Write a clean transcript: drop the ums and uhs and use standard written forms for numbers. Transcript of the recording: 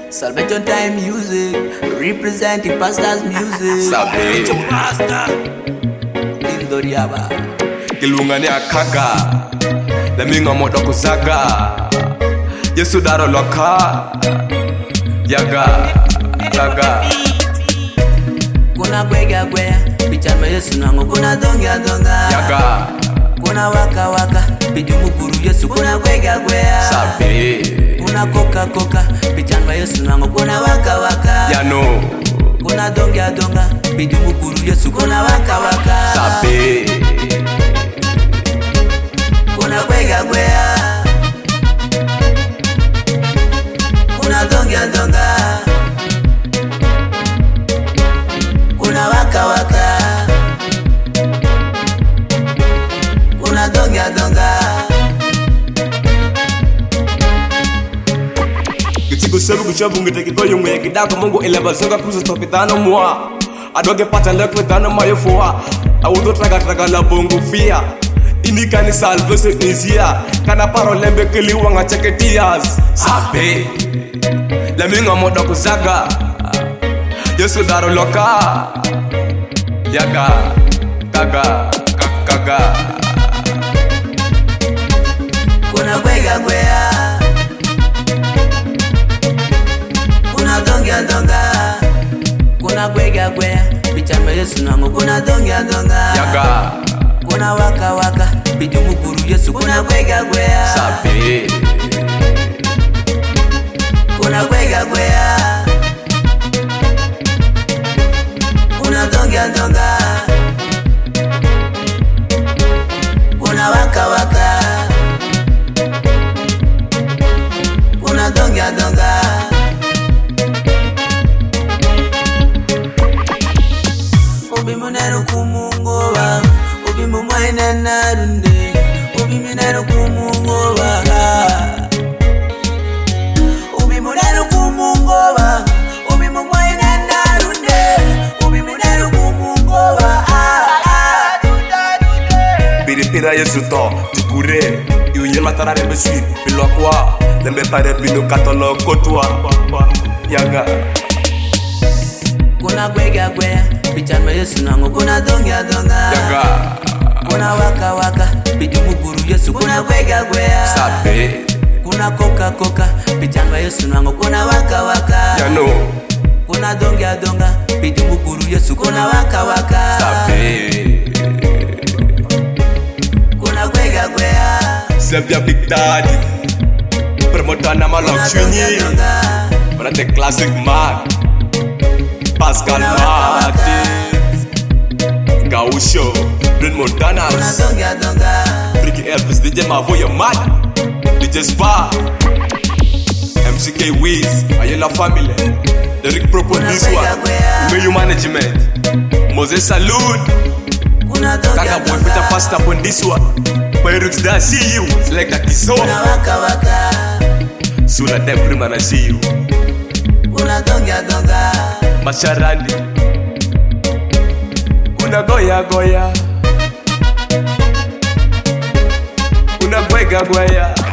Salvation Time Music, representing Pastor's Music. Salvation Pastor Indoriaba Kilungani akaka Leminga moto kusaga Yesu daro loka Yaga Kuna gwega bichama Yesu nango kuna donga Yaga Kuna waka bijumukuru Yesu kuna gwega Sabe Kuna koka bichama Yesu nango kuna waka Yano Kuna donga bijumukuru Yesu kuna waka Sabe Kuna gwega Kuna donga Kuna waka Kuna donga Kitigo sebu kuchabu ngiteki koyo ngwe kidako Mungu eleba zonga kuzo topitano mwa Adoge pata lekwe tano mayofuwa Awudo traga la bongo fia Indika ni salve se izia Kana paro lembe kili wanga cheketias Sabe Leminga modo kuzaga Yesu daro loka Yaga Kaga Kuna gwega Kuna donga Kuna gwega bichama Yesu nango kuna donga Yaga Kuna waka bijumukuru Yesu kuna gwega Sabe Kuna gwega Kuna donga Kuna waka Kuna donga Ubi munero kumungoba Ubi mumwaina narunde Ubi munero kumungoba Ubi munero kumungoba Ubi mumwaina narunde Ubi munero kumungoba Piripira Yesu to Tukure Iu yelma tarare besir Bilo kwa Lembe pare bino katolo kotwa Yaga Kuna gwega bichama Yesu nango kuna donga Yaga Kuna waka bijumukuru Yesu kuna gwega Sabe Kuna koka bichama Yesu nango kuna waka Yano Kuna donga bijumukuru Yesu kuna waka Sabe Kuna gwega Sevia Big Daddy Promoter na malok chunyi Para the classic man Pascal Martin Gausho Bryn Kuna Montanas donga Ricky Elvis DJ Mavoya Man DJ Spa MCK Wiz Ayala Family Derek Propo this one Umeyu Management Moses Saloon Kuna Kaka Boy Peter Pasta on this one Pyrux da see you Select that Kiso Kuna waka Sula Depri man I see you Kuna donga Masharani Kuna goya Kuna gwega